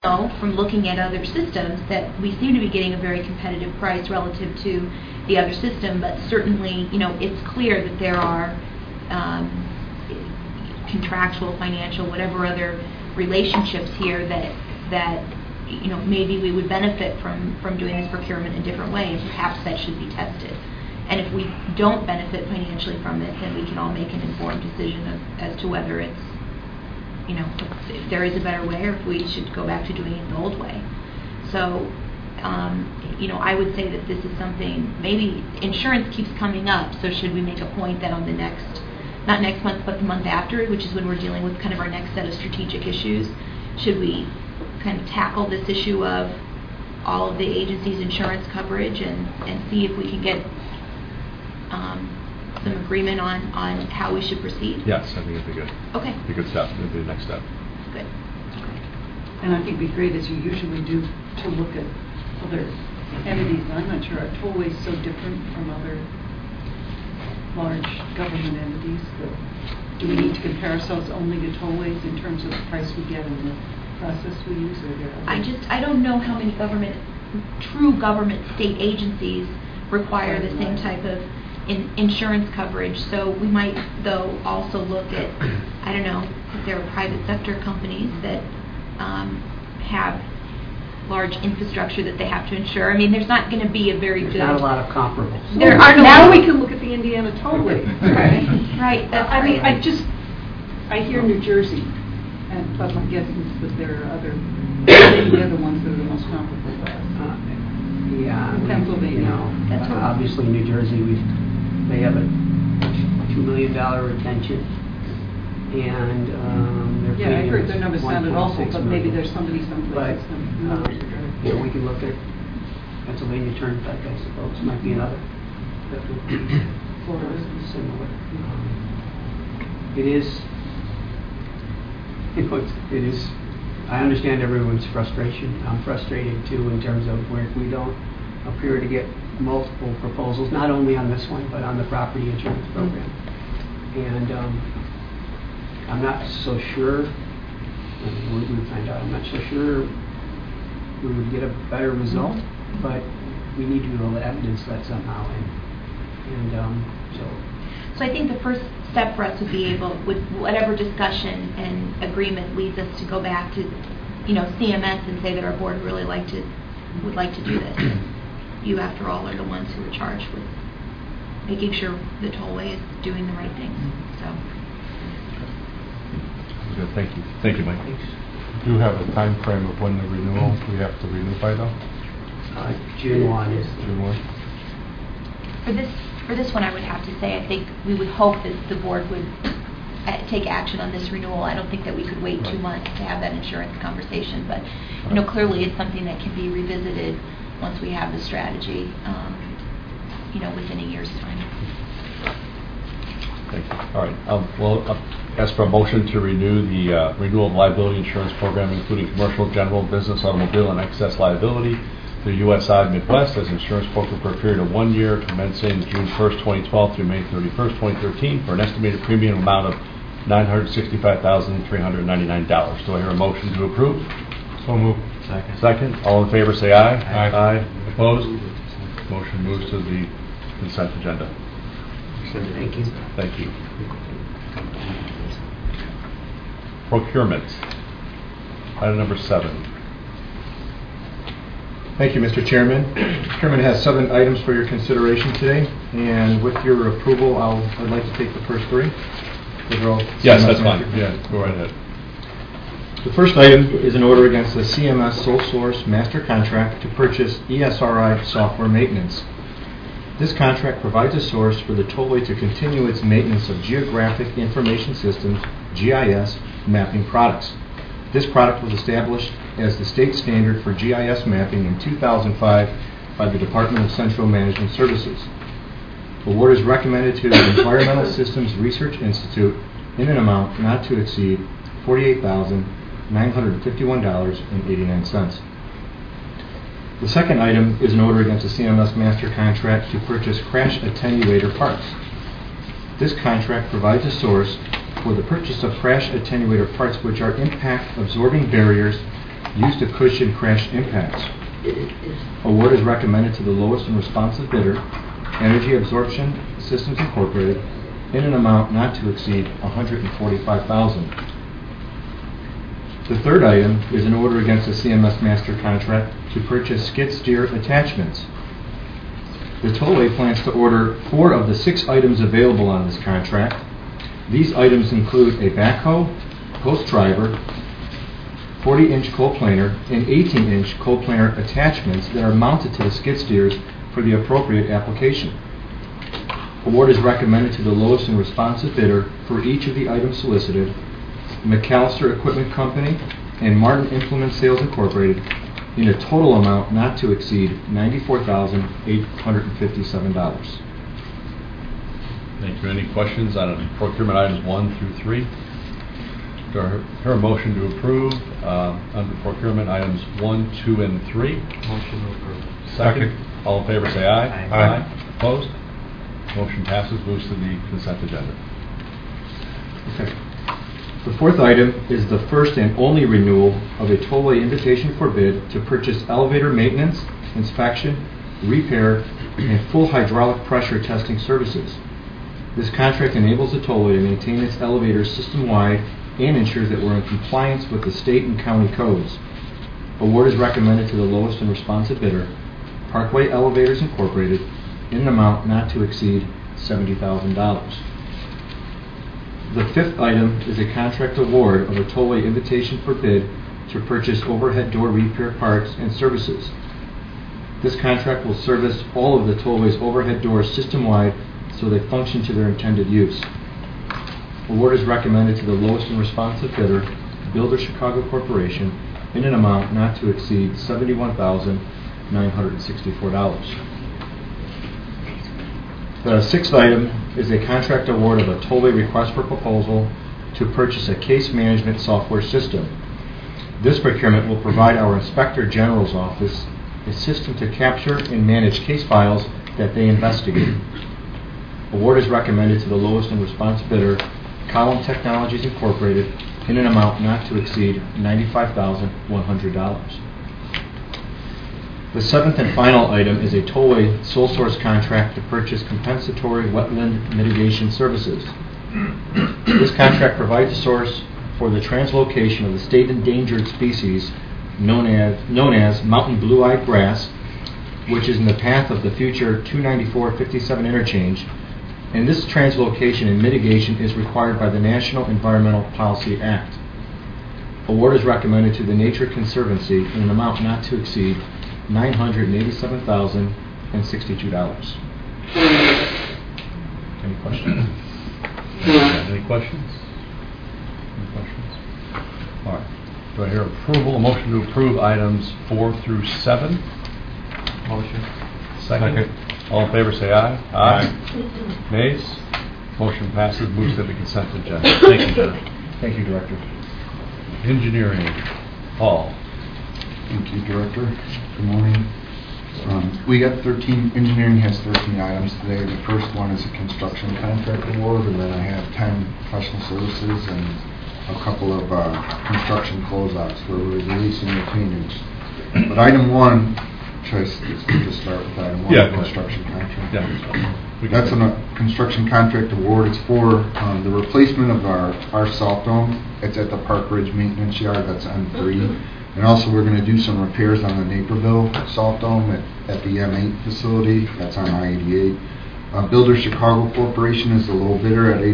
know from looking at other systems that we seem to be getting a very competitive price relative to the other system, but certainly, it's clear that there are contractual, financial, whatever other relationships here that maybe we would benefit from doing this procurement a different way, and perhaps that should be tested. And if we don't benefit financially from it, then we can all make an informed decision as to whether it's, if there is a better way, or if we should go back to doing it the old way. So, I would say that this is something, maybe insurance keeps coming up, so should we make a point that on the not next month, but the month after, which is when we're dealing with kind of our next set of strategic issues, should we kind of tackle this issue of all of the agency's insurance coverage and see if we can get some agreement on how we should proceed? Yes, I think it'd be good. Okay. It'd be a good step. It'd be the next step. Good. Okay. And I think it'd be great, as you usually do, to look at other entities. I'm not sure our tollway is so different from other large government entities. Do we need to compare ourselves only to tollways in terms of the price we get and the process we use? Or I don't know how many true government state agencies require the same type of insurance coverage. So we might, though, also look at, I don't know, if there are private sector companies that have large infrastructure that they have to insure. I mean, there's not going to be a very good... not a lot of comparables. There are no... Now we can look at the Indiana tollway. Right. That's I mean, right. I hear New Jersey, but my guess is that there are the other ones that are the most comparable to us. Yeah. Pennsylvania. Obviously New Jersey, they have a $2 million retention, and they're I heard their numbers sounded awful, but maybe million. there's somebody someplace. We can look at Pennsylvania Turnpike, I suppose, might be another that would be similar. It is. It is. I understand everyone's frustration. I'm frustrated too, in terms of where we don't appear to get multiple proposals, not only on this one, but on the property insurance program. And I'm not so sure, we would find out, I'm not so sure we would get a better result, but we need to be able to evidence that somehow. So I think the first step for us would be able, with whatever discussion and agreement leads us to go back to, CMS and say that our board really would like to do this. You, after all, are the ones who are charged with making sure the tollway is doing the right things. So. Good. Thank you. Thank you, Mike. Do you have a time frame of when the renewal we have to renew by, though? June 1 is June 1. For this one, I would have to say, I think we would hope that the board would take action on this renewal. I don't think that we could wait 2 months to have that insurance conversation, but clearly it's something that can be revisited once we have the strategy, within a year's time. Thank you. All right. We'll ask for a motion to renew the renewal of liability insurance program, including commercial, general, business, automobile, and excess liability to USI Midwest as insurance broker for a period of 1 year, commencing June 1st, 2012 through May 31st, 2013, for an estimated premium amount of $965,399. Do I hear a motion to approve? So moved. Second. All in favor, say aye. Aye. Opposed? Motion moves to the consent agenda. Thank you. Thank you. Procurement. Item number 7. Thank you, Mr. Chairman. Chairman has 7 items for your consideration today, and with your approval, I'd like to take the first 3. Yes, that's fine. Yeah, go right ahead. The first item is an order against the CMS sole source master contract to purchase ESRI software maintenance. This contract provides a source for the tollway to continue its maintenance of Geographic Information Systems, GIS, mapping products. This product was established as the state standard for GIS mapping in 2005 by the Department of Central Management Services. Award is recommended to the Environmental Systems Research Institute in an amount not to exceed $48,951.89. The second item is an order against the CMS master contract to purchase crash attenuator parts. This contract provides a source for the purchase of crash attenuator parts which are impact absorbing barriers used to cushion crash impacts. Award is recommended to the lowest and responsive bidder, Energy Absorption Systems Incorporated, in an amount not to exceed $145,000. The third item is an order against the CMS master contract to purchase skid steer attachments. The tollway plans to order 4 of the 6 items available on this contract. These items include a backhoe, post driver, 40-inch coal planer, and 18-inch coal planer attachments that are mounted to the skid steers for the appropriate application. Award is recommended to the lowest and responsive bidder for each of the items solicited, McAllister Equipment Company and Martin Implement Sales Incorporated, in a total amount not to exceed $94,857. Thank you. Any questions on procurement items 1 through 3? Do I hear a motion to approve under procurement items 1, 2, and 3? Motion to approve. Second. All in favor say aye. Aye. Opposed? Motion passes. Moves to the consent agenda. Okay. The fourth item is the first and only renewal of a tollway invitation for bid to purchase elevator maintenance, inspection, repair, and full hydraulic pressure testing services. This contract enables the tollway to maintain its elevators system-wide and ensures that we're in compliance with the state and county codes. Award is recommended to the lowest and responsive bidder, Parkway Elevators Incorporated, in an amount not to exceed $70,000. The fifth item is a contract award of a tollway invitation for bid to purchase overhead door repair parts and services. This contract will service all of the tollway's overhead doors system-wide so they function to their intended use. Award is recommended to the lowest and responsive bidder, Builder Chicago Corporation, in an amount not to exceed $71,964. The sixth item is a contract award of a tollway request for proposal to purchase a case management software system. This procurement will provide our Inspector General's office a system to capture and manage case files that they investigate. Award is recommended to the lowest and responsive bidder, Column Technologies Incorporated, in an amount not to exceed $95,100. The seventh and final item is a tollway sole source contract to purchase compensatory wetland mitigation services. This contract provides a source for the translocation of the state endangered species known as mountain blue-eyed grass, which is in the path of the future 294-57 interchange, and this translocation and mitigation is required by the National Environmental Policy Act. Award is recommended to the Nature Conservancy in an amount not to exceed $987,062. Any questions? Any questions? Any questions? All right. Do I hear a motion to approve items 4 through 7? Motion. Second. All in favor say aye. Aye. Nays? Motion passes. Moves to the consent agenda. Thank you, John. Thank you, Director. Engineering. Paul. Thank you, Director. Good morning. Engineering has 13 items today. The first one is a construction contract award, and then I have 10 professional services and a couple of construction closeouts where we're releasing retainage. But item 1, should I just start with item 1, Yeah, construction contract? Yeah. That's a construction contract award. It's for the replacement of our salt dome. It's at the Park Ridge Maintenance Yard. That's M3. And also we're going to do some repairs on the Naperville salt dome at the M8 facility. That's on I-88. Builder Chicago Corporation is the low bidder at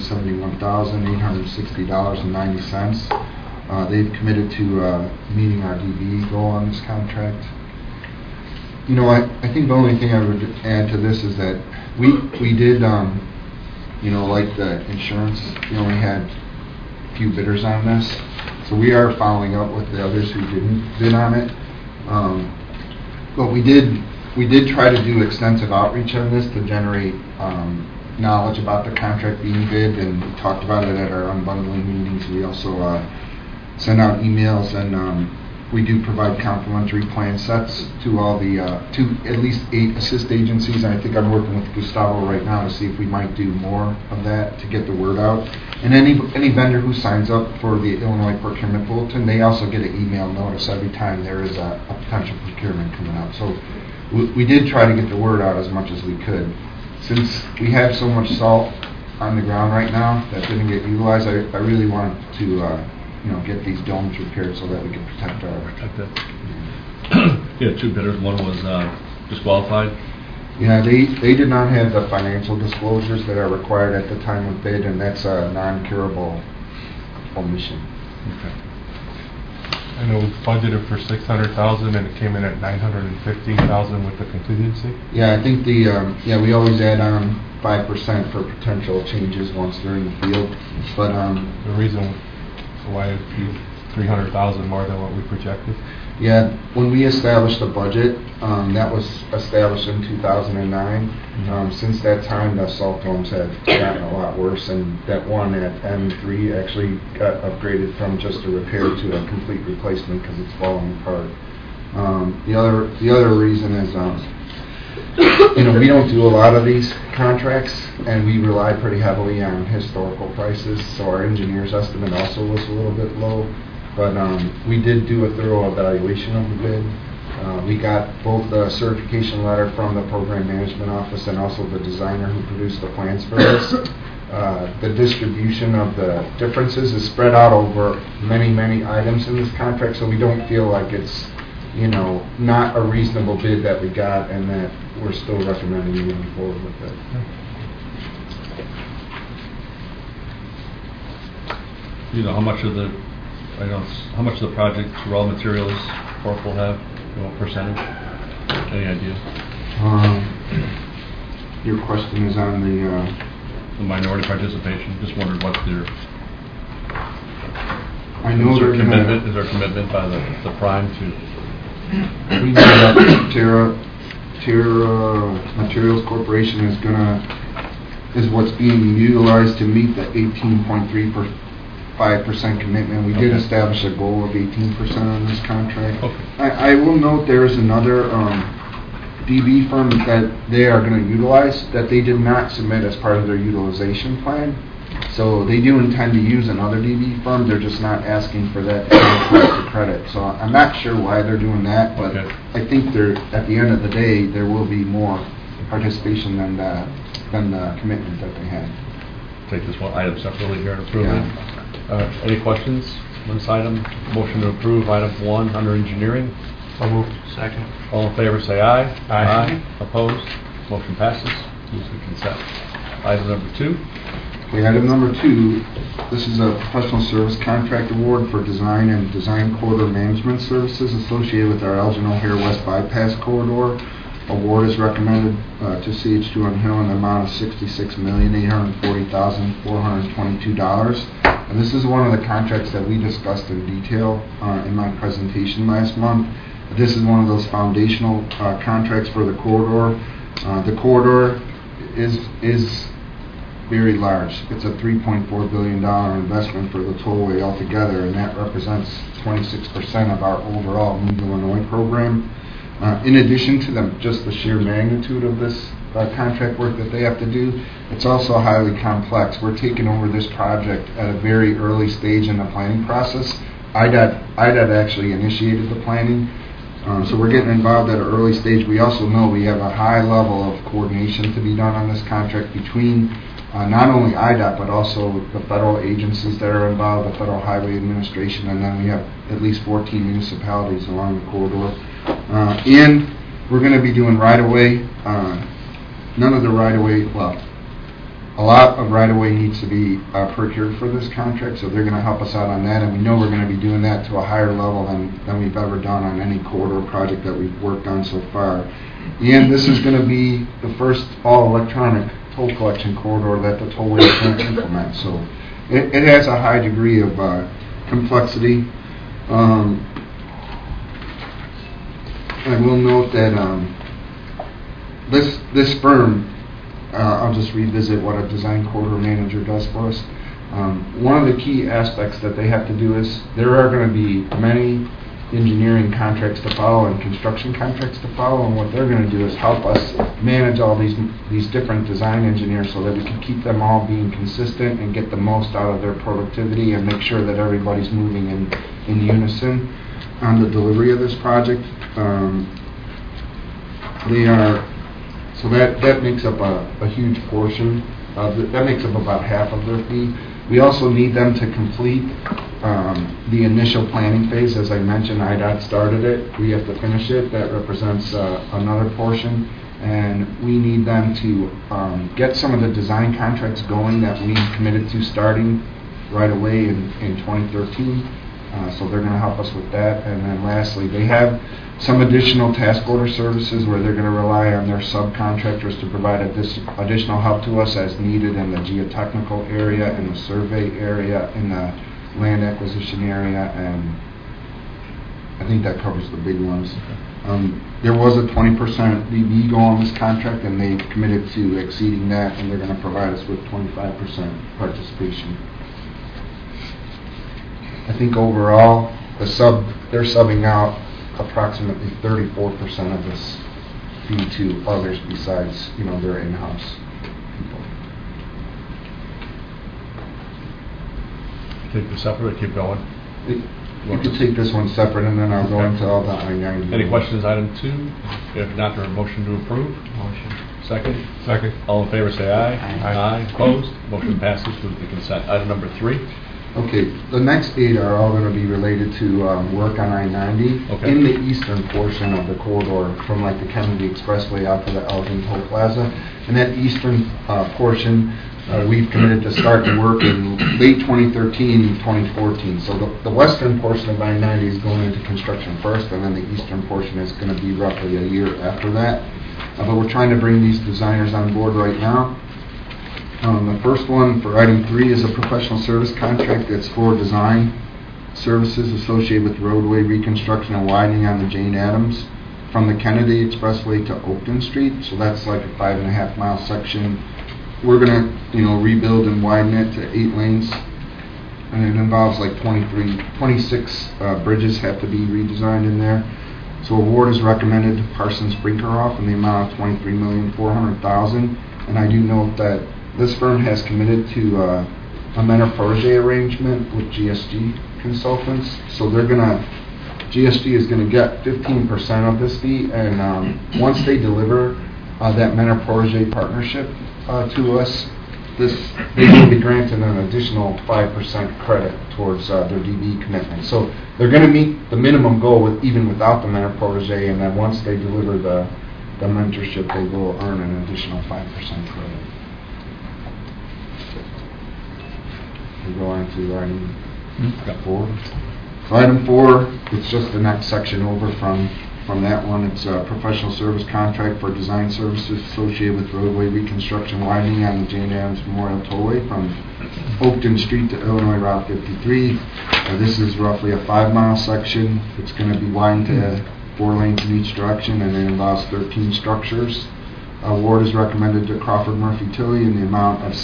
$871,860.90. They've committed to meeting our DBE goal on this contract. You know, I think the only thing I would add to this is that we did, like the insurance, we only had a few bidders on this. So we are following up with the others who didn't bid on it. But we did try to do extensive outreach on this to generate knowledge about the contract being bid, and we talked about it at our unbundling meetings. We also sent out emails and We do provide complimentary plan sets to all the, to at least 8 assist agencies. And I think I'm working with Gustavo right now to see if we might do more of that to get the word out. And any vendor who signs up for the Illinois Procurement Bulletin, they also get an email notice every time there is a potential procurement coming up. So we did try to get the word out as much as we could. Since we have so much salt on the ground right now that didn't get utilized, I really wanted to get these domes repaired so that we can protect our... Yeah, 2 bidders. One was disqualified. Yeah, they did not have the financial disclosures that are required at the time of bid, and that's a non-curable omission. Okay. I know we budgeted for $600,000 and it came in at $915,000 with the contingency. Yeah, I think we always add on 5% for potential changes once they're in the field, but The reason why it'd be $300,000 more than what we projected. yeah, when we established the budget, that was established in 2009. Since that time, the salt domes have gotten a lot worse, and that one at M3 actually got upgraded from just a repair to a complete replacement because it's falling apart. The other reason is, we don't do a lot of these contracts, and we rely pretty heavily on historical prices, so our engineer's estimate also was a little bit low. But we did do a thorough evaluation of the bid. We got both the certification letter from the program management office and also the designer who produced the plans for this. The distribution of the differences is spread out over many, many items in this contract, so we don't feel like it's, not a reasonable bid that we got, and that we're still recommending moving forward with it. How much of the project raw materials Corp will have? What percentage? Any idea? Your question is on The minority participation. Just wondered what their I know is there they're commitment. gonna. Is there commitment by the prime to? We know that Terra Materials Corporation is what's being utilized to meet the 18.35% commitment. We did establish a goal of 18% on this contract. Okay. I will note there is another DB firm that they are going to utilize that they did not submit as part of their utilization plan. So they do intend to use another DB firm. They're just not asking for that to credit. So I'm not sure why they're doing that, but Okay. I think at the end of the day, there will be more participation than the commitment that they had. Take this one item separately here and approve Yeah. it. Any questions on this item? Motion to approve item 1 under engineering. So moved. Second. All in favor say aye. Aye. Opposed? Motion passes. Moves to consent. Item number 2. Okay, item number 2, this is a professional service contract award for design and design corridor management services associated with our Elgin O'Hare West Bypass Corridor. Award is recommended to CH2 on Hill in the amount of $66,840,422. And this is one of the contracts that we discussed in detail in my presentation last month. This is one of those foundational contracts for the corridor. The corridor is very large. It's a $3.4 billion investment for the tollway altogether, and that represents 26% of our overall Move Illinois program. In addition to just the sheer magnitude of this contract work that they have to do, it's also highly complex. We're taking over this project at a very early stage in the planning process. IDOT actually initiated the planning, so we're getting involved at an early stage. We also know we have a high level of coordination to be done on this contract between not only IDOT, but also the federal agencies that are involved, the Federal Highway Administration, and then we have at least 14 municipalities along the corridor. And we're going to be doing right-of-way. None of the right-of-way, a lot of right-of-way needs to be procured for this contract, so they're going to help us out on that, and we know we're going to be doing that to a higher level than we've ever done on any corridor project that we've worked on so far. And this is going to be the first all-electronic toll collection corridor that the tollway is going to implement. So it has a high degree of complexity. I will note that this firm, I'll just revisit what a design corridor manager does for us. One of the key aspects that they have to do is there are going to be many engineering contracts to follow and construction contracts to follow, and what they're going to do is help us manage all these different design engineers so that we can keep them all being consistent and get the most out of their productivity and make sure that everybody's moving in unison on the delivery of this project. So that makes up a huge portion that makes up about half of their fee. We also need them to complete the initial planning phase. As I mentioned, IDOT started it. We have to finish it. That represents another portion. And we need them to get some of the design contracts going that we committed to starting right away in 2013. So they're going to help us with that. And then lastly, they have some additional task order services where they're going to rely on their subcontractors to provide additional help to us as needed in the geotechnical area, in the survey area, in the land acquisition area, and I think that covers the big ones. There was a 20% DB go on this contract, and they committed to exceeding that, and they're going to provide us with 25% participation. I think overall, they're subbing out approximately 34% of this fee to others besides, their in-house people. Take this separate or keep going? You could take this one separate, and then I'll go into all the I-90. Any questions, item 2? If not, there a motion to approve? Motion. Second? Second. All in favor say aye. Aye. Opposed? Motion passes with the consent. Item number 3. Okay, the next 8 are all going to be related to work on I-90 Okay. in the eastern portion of the corridor from like the Kennedy Expressway out to the Elgin Toll Plaza. And that eastern portion, we've committed to start the work in late 2013, 2014. So the western portion of I-90 is going into construction first, and then the eastern portion is going to be roughly a year after that. But we're trying to bring these designers on board right now. The first one for item 3 is a professional service contract that's for design services associated with roadway reconstruction and widening on the Jane Addams from the Kennedy Expressway to Oakton Street. So that's like a 5.5 mile section. We're going to, rebuild and widen it to 8 lanes. And it involves like 26 bridges have to be redesigned in there. So award is recommended to Parsons Brinkerhoff in the amount of $23,400,000. And I do note that this firm has committed to a mentor protege arrangement with GSG Consultants. So GSG is going to get 15% of this fee, and once they deliver that mentor protege partnership to us, they will be granted an additional 5% credit towards their DB commitment. So they're going to meet the minimum goal even without the mentor protege, and then once they deliver the mentorship, they will earn an additional 5% credit. We go on to item 4. So item 4, it's just the next section over from that one. It's a professional service contract for design services associated with roadway reconstruction widening on the Jane Addams Memorial Tollway from Oakton Street to Illinois Route 53. This is roughly a 5-mile section. It's going to be widened to 4 lanes in each direction, and it involves 13 structures. Award is recommended to Crawford Murphy Tilley in the amount of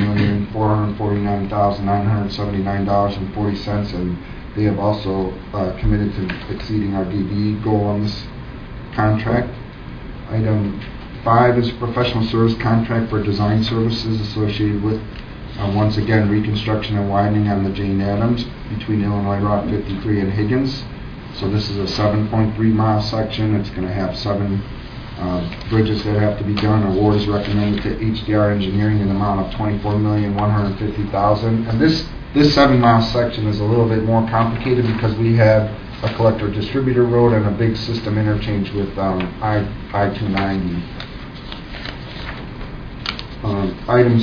$16,449,979.40, and they have also committed to exceeding our DB goal on this contract. Item 5 is a professional service contract for design services associated with, once again, reconstruction and widening on the Jane Addams between Illinois Route 53 and Higgins. So this is a 7.3 mile section. It's going to have 7 bridges that have to be done. Award is recommended to HDR Engineering in the amount of $24,150,000. And this 7-mile section is a little bit more complicated because we have a collector distributor road and a big system interchange with I-290. Item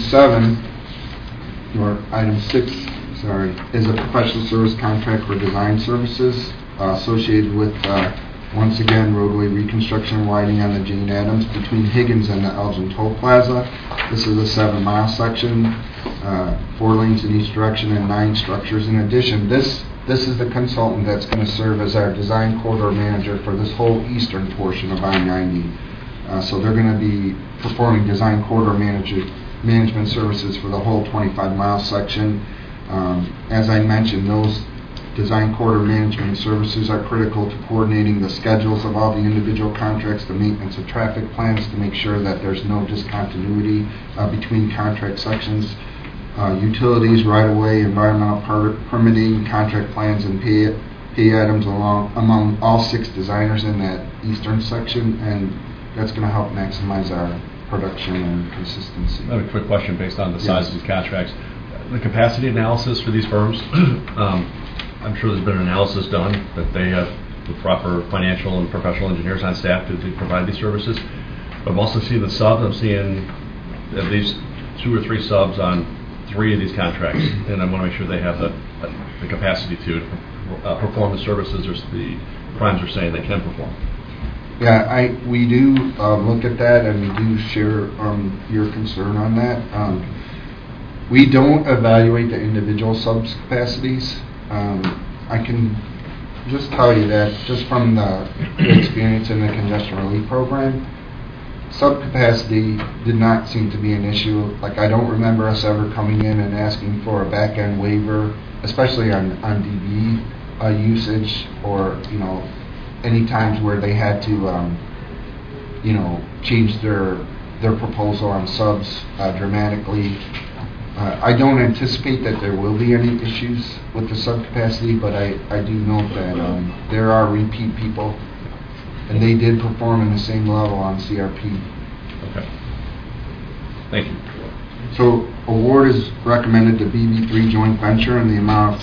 6, is a professional service contract for design services associated with once again, roadway reconstruction and widening on the Jane Addams between Higgins and the Elgin Toll Plaza. This is a 7-mile section, 4 lanes in each direction and 9 structures. In addition, this is the consultant that's going to serve as our design corridor manager for this whole eastern portion of I-90. So they're going to be performing design corridor management services for the whole 25-mile section. As I mentioned, design quarter management services are critical to coordinating the schedules of all the individual contracts, the maintenance of traffic plans to make sure that there's no discontinuity between contract sections. Utilities, right-of-way, environmental permitting, contract plans, and pay items among all 6 designers in that eastern section, and that's going to help maximize our production and consistency. I have a quick question based on the size of these contracts. The capacity analysis for these firms, I'm sure there's been an analysis done that they have the proper financial and professional engineers on staff to provide these services. But I'm also seeing the subs. I'm seeing at least 2 or 3 subs on 3 of these contracts, and I want to make sure they have the capacity to perform the services or the primes are saying they can perform. Yeah, we do look at that, and we do share your concern on that. We don't evaluate the individual subs capacities. I can just tell you that just from the experience in the congestion relief program, subcapacity did not seem to be an issue. Like, I don't remember us ever coming in and asking for a back-end waiver, especially on DB usage, or any times where they had to change their proposal on subs dramatically. I don't anticipate that there will be any issues with the subcapacity, but I do note that there are repeat people, and they did perform in the same level on CRP. Okay. Thank you. So award is recommended to BB3 joint venture in the amount of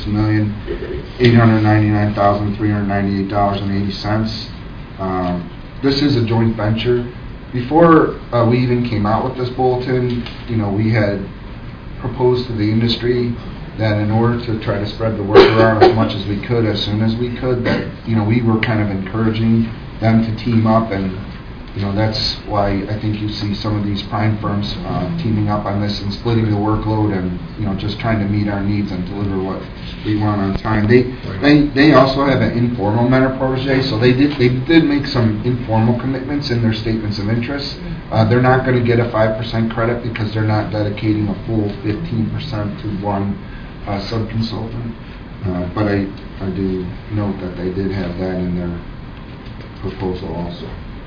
$26,899,398.80. This is a joint venture. Before we even came out with this bulletin, we had proposed to the industry that in order to try to spread the word around as much as we could, as soon as we could, that we were kind of encouraging them to team up, and that's why I think you see some of these prime firms teaming up on this and splitting the workload, and just trying to meet our needs and deliver what we want on time. They also have an informal mentor protege, so they did make some informal commitments in their statements of interest. They're not going to get a 5% credit because they're not dedicating a full 15% to one sub-consultant. But I do note that they did have that in their proposal also.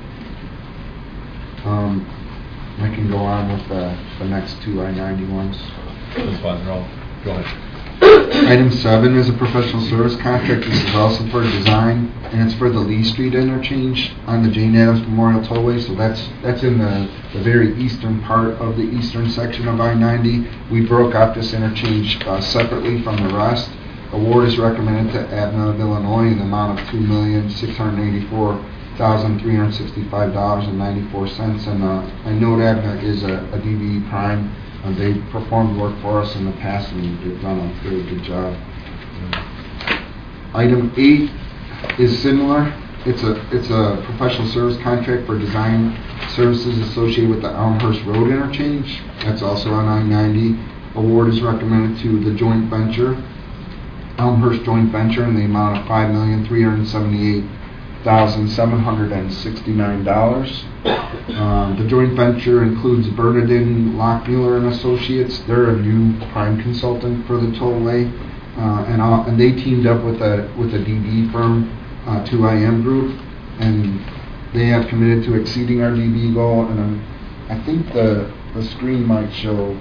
I can go on with the next 2 I-90 ones. That's fine. Go ahead. Item 7 is a professional service contract. This is also for design, and it's for the Lee Street interchange on the Jane Addams Memorial Tollway. So that's in the very eastern part of the eastern section of I-90. We broke out this interchange separately from the rest. Award is recommended to ADNA of Illinois in the amount of $2,684,365.94. And I know ADNA is a DBE prime. They've performed work for us in the past, and they've done a very good job. Item 8 is similar. It's a professional service contract for design services associated with the Elmhurst Road interchange. That's also on I-90. Award is recommended to the joint venture, Elmhurst joint venture, in the amount of $5,378,769. The joint venture includes Bernardin, Lockmuller and Associates. They're a new prime consultant for the tollway, and they teamed up with a DB firm, 2IM Group, and they have committed to exceeding our DB goal. And I think the screen might show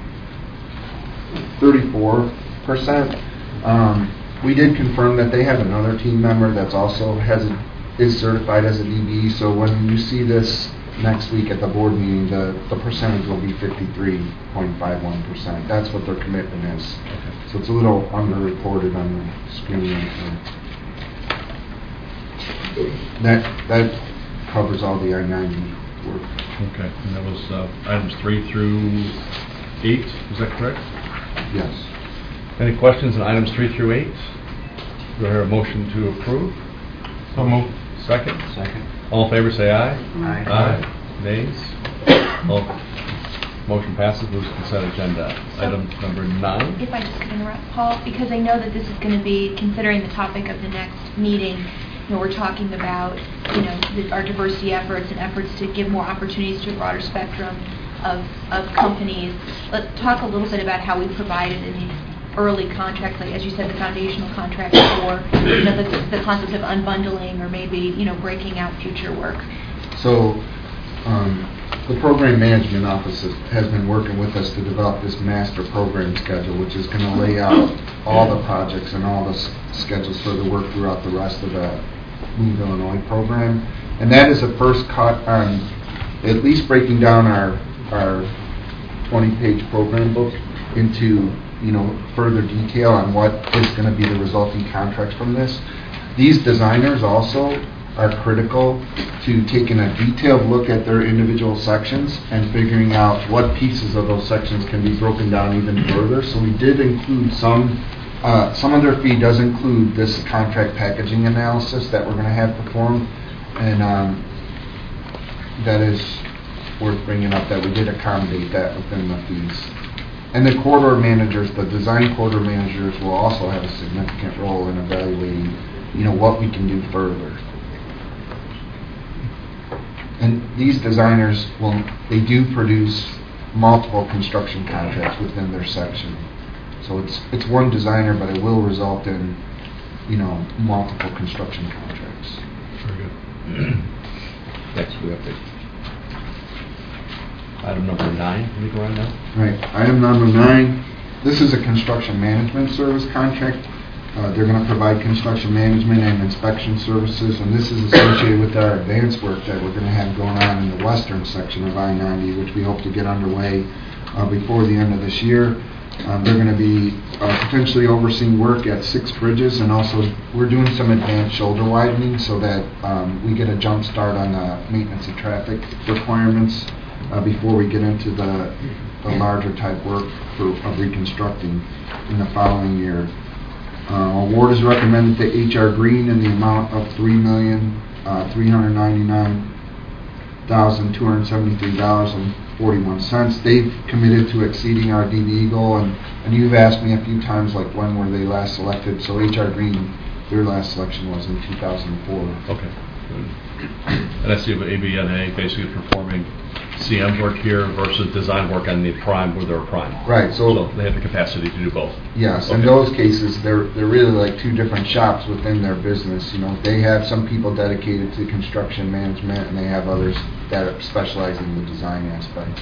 34%. We did confirm that they have another team member that's also is certified as a DB. So when you see this next week at the board meeting, the percentage will be 53.51%. That's what their commitment is. So it's a little underreported on the screen. That covers all the I-90 work. Okay, and that was items 3 through 8. Is that correct? Yes. Any questions on items 3 through 8? Do I hear a motion to approve? So moved. Second? Second. All in favor say aye. Aye. Aye. Nays? Motion passes. Moves to consent agenda. Item number 9. If I just could interrupt, Paul, because I know that this is going to be considering the topic of the next meeting. We're talking about, our diversity efforts and efforts to give more opportunities to a broader spectrum of companies. Let's talk a little bit about how we provided in early contracts, like as you said, the foundational contracts, or the concept of unbundling, or maybe breaking out future work? So, the program management office has been working with us to develop this master program schedule, which is going to lay out all the projects and all the schedules for the work throughout the rest of the Move Illinois program. And that is a first cut on at least breaking down our 20-page program book into further detail on what is going to be the resulting contracts from this. These designers also are critical to taking a detailed look at their individual sections and figuring out what pieces of those sections can be broken down even further. So we did include some of their fee does include this contract packaging analysis that we're going to have performed, and that is worth bringing up that we did accommodate that within the fees. And the corridor managers, the design corridor managers, will also have a significant role in evaluating, what we can do further. And these designers they do produce multiple construction contracts within their section. So it's one designer, but it will result in, multiple construction contracts. Very good. Next, we have item number 9. Can we go on now? Right. Item number 9. This is a construction management service contract. They're going to provide construction management and inspection services, and this is associated with our advanced work that we're going to have going on in the western section of I-90, which we hope to get underway before the end of this year. They're going to be potentially overseeing work at 6 bridges, and also we're doing some advanced shoulder widening so that we get a jump start on the maintenance and traffic requirements before we get into the larger type work of reconstructing in the following year. Award is recommended to H.R. Green in the amount of $3,399,273.41. They've committed to exceeding our DBE goal, and you've asked me a few times, like, when were they last selected? So H.R. Green, their last selection was in 2004. Okay. Good. And I see with ABNA basically performing CM work here versus design work on the prime where they're a prime. Right. So they have the capacity to do both. Yes. Okay. In those cases, they're really like two different shops within their business. They have some people dedicated to construction management, and they have others that are specializing in the design aspect.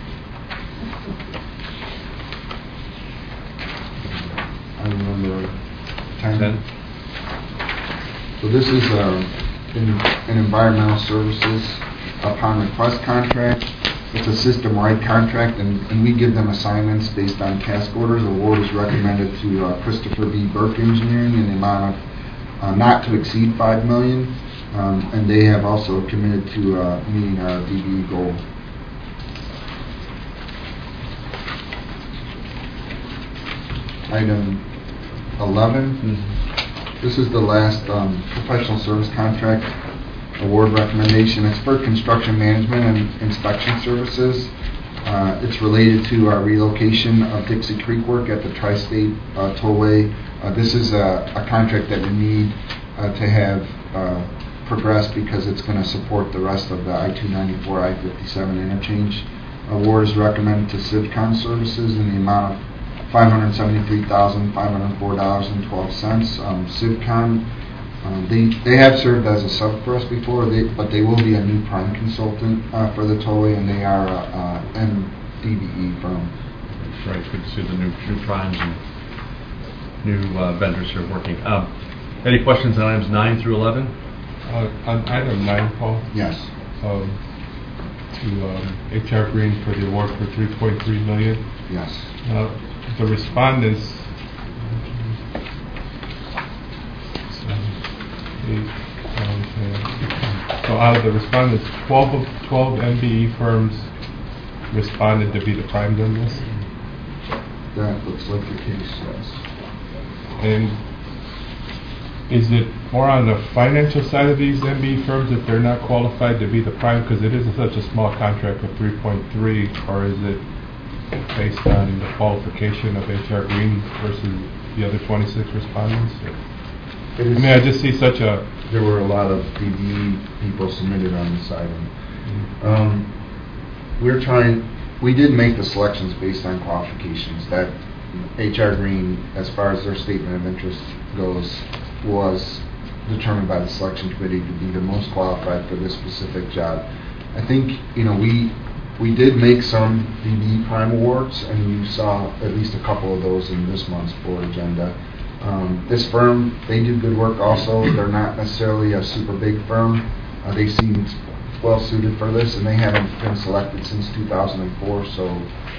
Item number 10. So this is an environmental services upon request contract. It's a system-wide contract, and we give them assignments based on task orders. Award is recommended to Christopher B. Burke Engineering in the amount of not to exceed $5 million, and they have also committed to meeting our DBE goal. Item 11. This is the last professional service contract award recommendation. It's for construction management and inspection services. It's related to our relocation of Dixie Creek work at the Tri-State Tollway. This is a contract that we need to have progress because it's going to support the rest of the I-294, I-57 interchange. Award is recommended to Civcon Services in the amount of $573,504.12. Civcon, they have served as a sub for us before, but they will be a new prime consultant for the tollway, and they are an MDBE firm. That's right. It's good to see the new primes and new vendors here working. Any questions on items 9 through 11? On item 9, Paul? Yes. To H.R. Green for the award for $3.3 million. Yes. The respondents, 7, 8, 9, 10. So out of the respondents, 12 MBE firms responded to be the prime on this. That looks like the case, yes. And is it more on the financial side of these MBE firms that they're not qualified to be the prime because it is such a small contract of 3.3, or is it based on the qualification of H.R. Green versus the other 26 respondents? I just see there were a lot of DBE people submitted on this item. We did make the selections based on qualifications. That HR Green, as far as their statement of interest goes, was determined by the selection committee to be the most qualified for this specific job. I think, we did make some DB Prime Awards, and you saw at least a couple of those in this month's board agenda. This firm, they do good work also. They're not necessarily a super big firm. They seemed well suited for this, and they haven't been selected since 2004. So,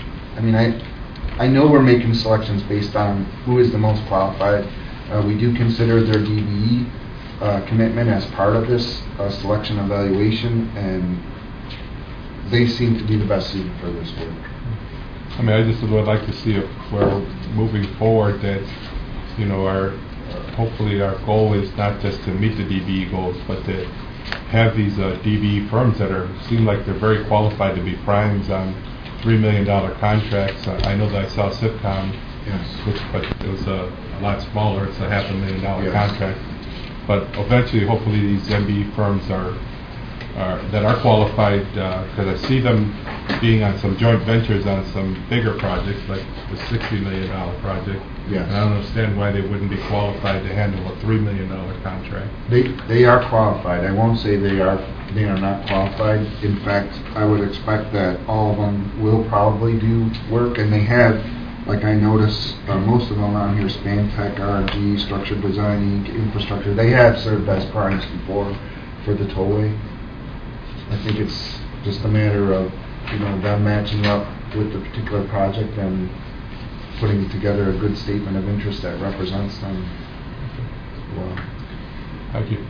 I know we're making selections based on who is the most qualified. We do consider their DBE commitment as part of this selection evaluation, and they seem to be the best suited for this work. I just would like to see if we're moving forward that, hopefully our goal is not just to meet the DBE goals, but to have these DBE firms that seem like they're very qualified to be primes on $3 million contracts. I know that I saw Sitcom, Yes. but it was a lot smaller. It's a $500,000 Yes. contract. But eventually, hopefully, these MBE firms are qualified, because I see them being on some joint ventures on some bigger projects, like the $60 million project. Yes. And I don't understand why they wouldn't be qualified to handle a $3 million contract. They are qualified. I won't say they are not qualified. In fact, I would expect that all of them will probably do work, and they have. Like I notice, most of them on here, Spantech, R&G, Structured Design, Inc., Infrastructure, they have served as primes before for the tollway. I think it's just a matter of, them matching up with the particular project and putting together a good statement of interest that represents them well. Thank you.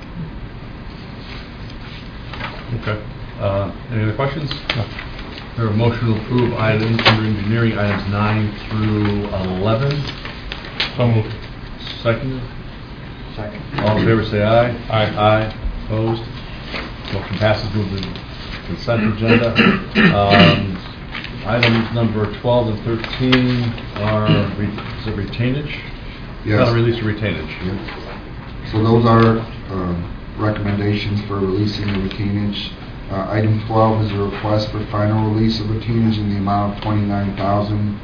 Okay. Any other questions? No. There are motion to approve items under engineering, items 9 through 11. So moved. Second. Second. All in favor say aye. Aye. Aye. Opposed? Motion passes. Move to the consent agenda. Items number 12 and 13 are, is it retainage? Yes. Not release of retainage. Yep. So those are recommendations for releasing the retainage. Item 12 is a request for final release of retainage in the amount of $29,220.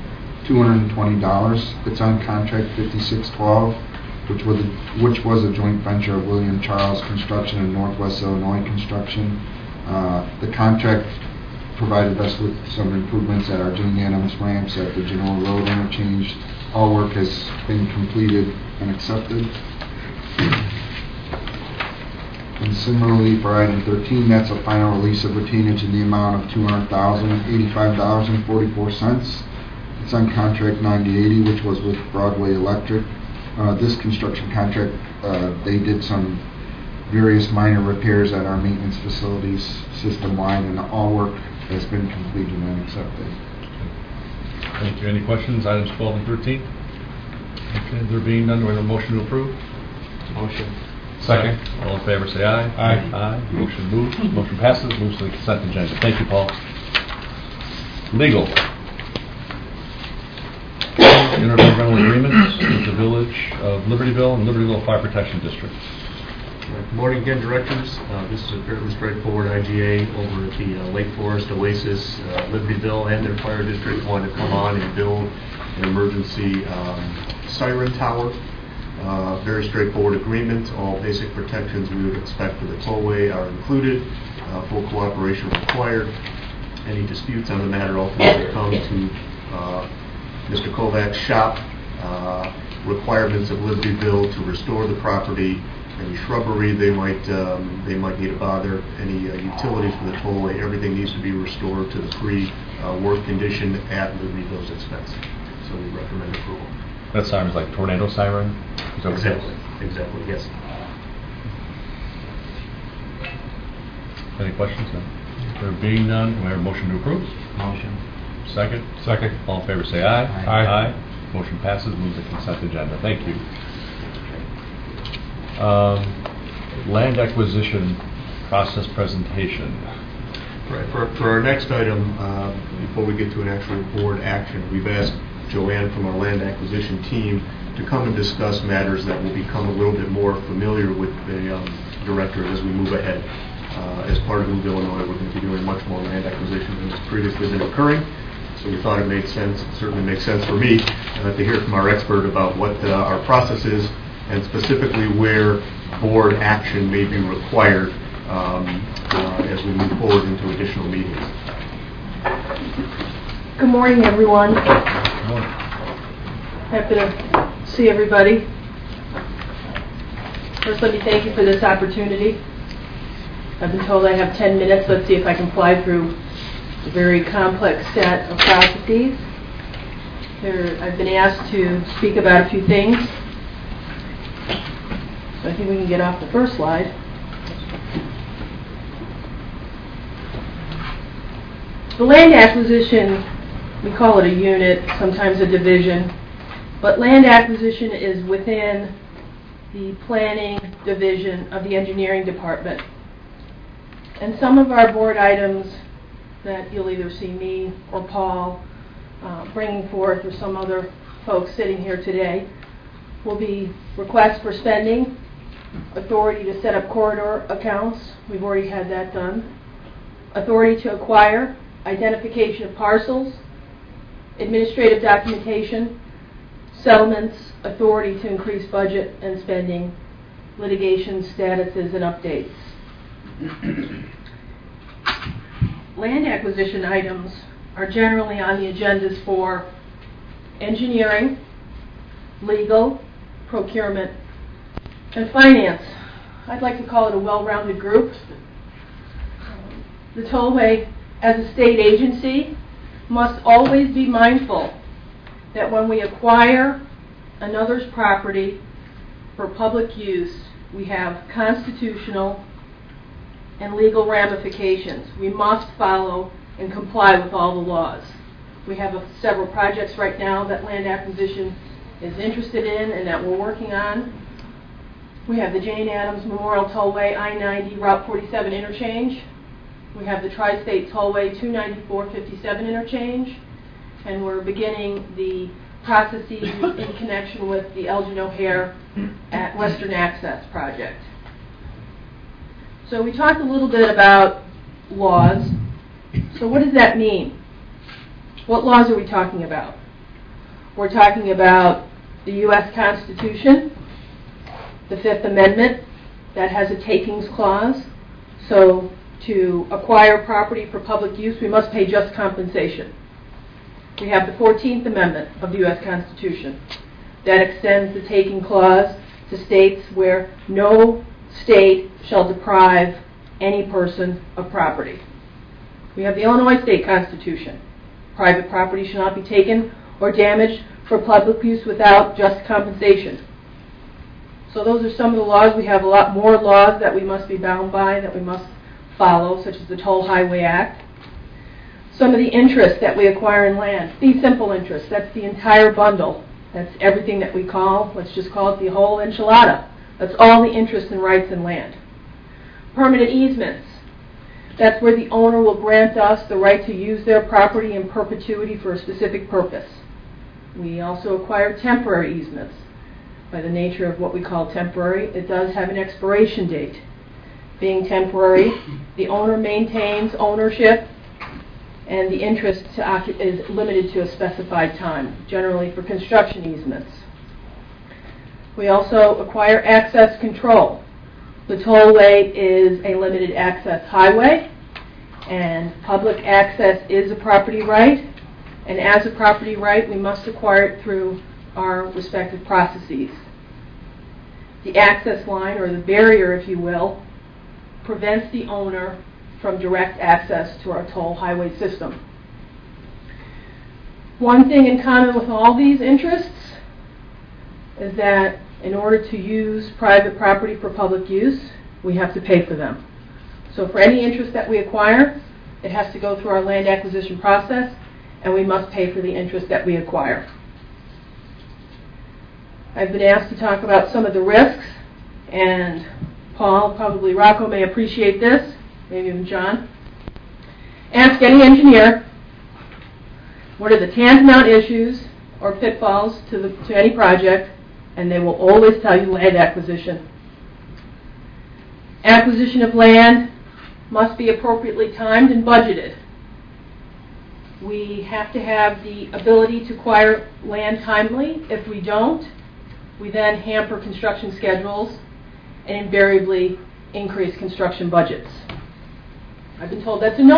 It's on contract 5612, which was a joint venture of William Charles Construction and Northwest Illinois Construction. The contract provided us with some improvements at our Jane Adams ramps at the Genoa Road interchange. All work has been completed and accepted. And similarly for item 13, that's a final release of retainage in the amount of $200,085.44. It's on contract 9080, which was with Broadway Electric. This construction contract, they did some various minor repairs at our maintenance facilities system-wide, and all work has been completed and accepted. Thank you. Any questions? Items 12 and 13? Okay, there being none, do we have a motion to approve? Motion. Second. All in favor say aye. Aye. Aye. Motion moves. Motion passes. Moves to the consent agenda. Thank you, Paul. Legal. Intergovernmental agreements with the Village of Libertyville and Libertyville Fire Protection District. Good morning again, directors. This is a fairly straightforward IGA over at the Lake Forest Oasis. Libertyville and their fire district wanted to come on and build an emergency siren tower. Very straightforward agreement. All basic protections we would expect for the tollway are included. Full cooperation required. Any disputes on the matter ultimately come to Mr. Kovac's shop. Requirements of Libertyville to restore the property. Any shrubbery they might need to bother. Any utilities for the tollway. Everything needs to be restored to the pre-work condition at Libertyville's expense. So we recommend approval. That siren's like tornado siren? Is that what it is? Exactly, yes. Any questions? No. There being none, do we have a motion to approve? Motion. Second. Second. All in favor say aye. Aye. Aye. Motion passes. Move to consent agenda. Thank you. Land acquisition process presentation. Right. For our next item, before we get to an actual board action, we've asked Joanne from our land acquisition team to come and discuss matters that will become a little bit more familiar with the director as we move ahead. As part of Move Illinois, we're going to be doing much more land acquisition than has previously been occurring. So we thought it made sense. It certainly makes sense for me to hear from our expert about what our process is and specifically where board action may be required as we move forward into additional meetings. Good morning, everyone. Good morning. Happy to see everybody. First, let me thank you for this opportunity. I've been told I have 10 minutes. Let's see if I can fly through a very complex set of processes. I've been asked to speak about a few things. So I think we can get off the first slide. The land acquisition, we call it a unit, sometimes a division, but land acquisition is within the planning division of the engineering department. And some of our board items that you'll either see me or Paul bringing forth or some other folks sitting here today will be requests for spending, authority to set up corridor accounts, we've already had that done, authority to acquire, identification of parcels, administrative documentation, settlements, authority to increase budget and spending, litigation statuses and updates. Land acquisition items are generally on the agendas for engineering, legal, procurement, and finance. I'd like to call it a well-rounded group. The Tollway, as a state agency, must always be mindful that when we acquire another's property for public use, we have constitutional and legal ramifications. We must follow and comply with all the laws. We have several projects right now that land acquisition is interested in and that we're working on. We have the Jane Addams Memorial Tollway I-90 Route 47 interchange. We have the Tri-State Tollway 294-57 interchange. And we're beginning the processes in connection with the Elgin O'Hare at Western Access project. So we talked a little bit about laws. So what does that mean? What laws are we talking about? We're talking about the U.S. Constitution, the Fifth Amendment, that has a takings clause. So to acquire property for public use, we must pay just compensation. We have the 14th Amendment of the U.S. Constitution that extends the taking clause to states where no state shall deprive any person of property. We have the Illinois State Constitution. Private property shall not be taken or damaged for public use without just compensation. So those are some of the laws. We have a lot more laws that we must be bound by, that we must follow, such as the Toll Highway Act. Some of the interests that we acquire in land, fee simple interests, that's the entire bundle. That's everything that we call, let's just call it the whole enchilada. That's all the interests and rights in land. Permanent easements, that's where the owner will grant us the right to use their property in perpetuity for a specific purpose. We also acquire temporary easements. By the nature of what we call temporary, it does have an expiration date. Being temporary, the owner maintains ownership and the interest is limited to a specified time, generally for construction easements. We also acquire access control. The tollway is a limited access highway, and public access is a property right, and as a property right, we must acquire it through our respective processes. The access line, or the barrier, if you will, prevents the owner from direct access to our toll highway system. One thing in common with all these interests is that in order to use private property for public use, we have to pay for them. So for any interest that we acquire, it has to go through our land acquisition process, and we must pay for the interest that we acquire. I've been asked to talk about some of the risks, and Paul, probably Rocco may appreciate this, maybe even John. Ask any engineer, what are the tantamount issues or pitfalls to any project, and they will always tell you land acquisition. Acquisition of land must be appropriately timed and budgeted. We have to have the ability to acquire land timely. If we don't, we then hamper construction schedules and invariably increase construction budgets. I've been told that's a no